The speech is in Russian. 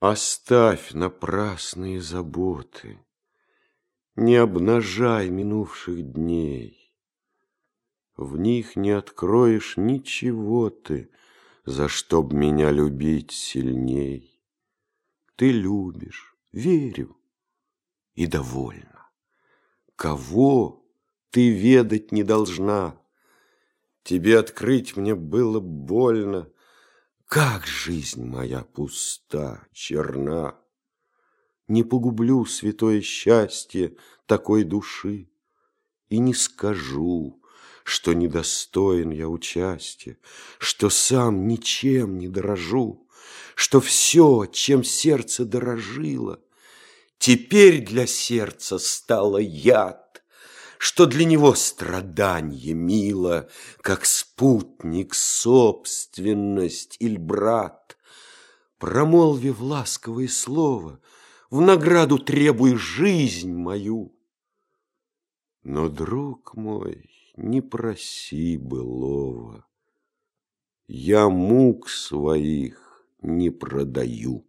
Оставь напрасные заботы, не обнажай минувших дней. В них не откроешь ничего ты, за что б меня любить сильней. Ты любишь, верю, и довольна. Кого ты ведать не должна. Тебе открыть мне было больно. Как жизнь моя пуста, черна! Не погублю святое счастье такой души и не скажу, что недостоин я участия, что сам ничем не дорожу, что все, чем сердце дорожило, теперь для сердца стало яд, что для него страданье мило, как спутник, собственность или брат. Промолвив ласковое слово, в награду требуй жизнь мою. Но, друг мой, не проси былого, я мук своих не продаю.